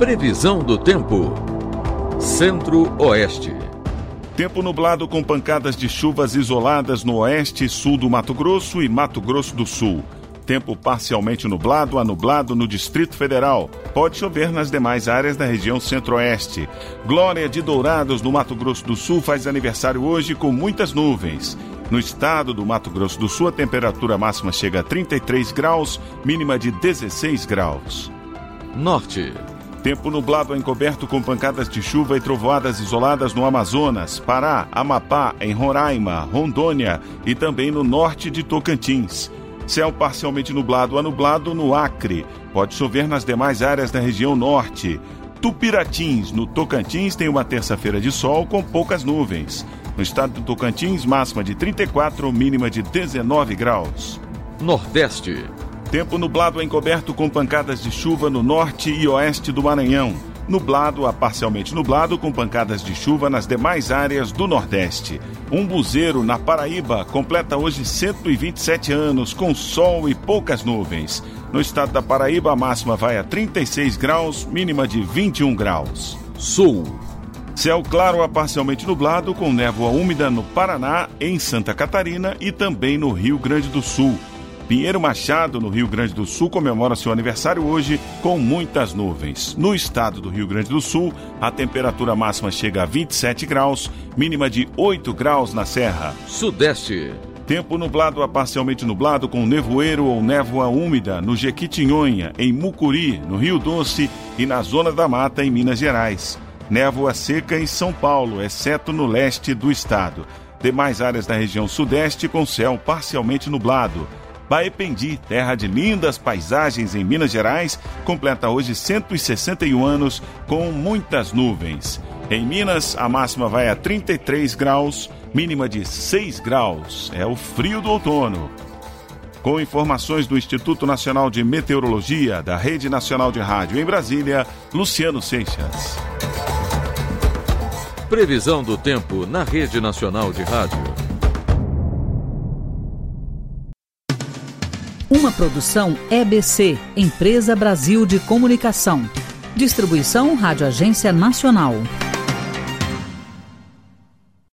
Previsão do tempo. Centro-Oeste. Tempo nublado com pancadas de chuvas isoladas no oeste e sul do Mato Grosso e Mato Grosso do Sul. Tempo parcialmente nublado a nublado no Distrito Federal. Pode chover nas demais áreas da região Centro-Oeste. Glória de Dourados, no Mato Grosso do Sul, faz aniversário hoje com muitas nuvens. No estado do Mato Grosso do Sul, a temperatura máxima chega a 33 graus, mínima de 16 graus. Norte. Tempo nublado a encoberto com pancadas de chuva e trovoadas isoladas no Amazonas, Pará, Amapá, em Roraima, Rondônia e também no norte de Tocantins. Céu parcialmente nublado a nublado no Acre. Pode chover nas demais áreas da região norte. Tupiratins, no Tocantins, tem uma terça-feira de sol com poucas nuvens. No estado do Tocantins, máxima de 34, mínima de 19 graus. Nordeste. Tempo nublado a encoberto com pancadas de chuva no norte e oeste do Maranhão. Nublado a parcialmente nublado com pancadas de chuva nas demais áreas do Nordeste. Umbuzeiro, na Paraíba, completa hoje 127 anos com sol e poucas nuvens. No estado da Paraíba, a máxima vai a 36 graus, mínima de 21 graus. Sul. Céu claro a parcialmente nublado com névoa úmida no Paraná, em Santa Catarina e também no Rio Grande do Sul. Pinheiro Machado, no Rio Grande do Sul, comemora seu aniversário hoje com muitas nuvens. No estado do Rio Grande do Sul, a temperatura máxima chega a 27 graus, mínima de 8 graus na Serra. Sudeste. Tempo nublado a parcialmente nublado com nevoeiro ou névoa úmida no Jequitinhonha, em Mucuri, no Rio Doce e na Zona da Mata, em Minas Gerais. Névoa seca em São Paulo, exceto no leste do estado. Demais áreas da região sudeste com céu parcialmente nublado. Baependi, terra de lindas paisagens em Minas Gerais, completa hoje 161 anos com muitas nuvens. Em Minas, a máxima vai a 33 graus, mínima de 6 graus. É o frio do outono. Com informações do Instituto Nacional de Meteorologia, da Rede Nacional de Rádio em Brasília, Luciano Seixas. Previsão do tempo na Rede Nacional de Rádio. Uma produção EBC, Empresa Brasil de Comunicação. Distribuição Rádio Agência Nacional.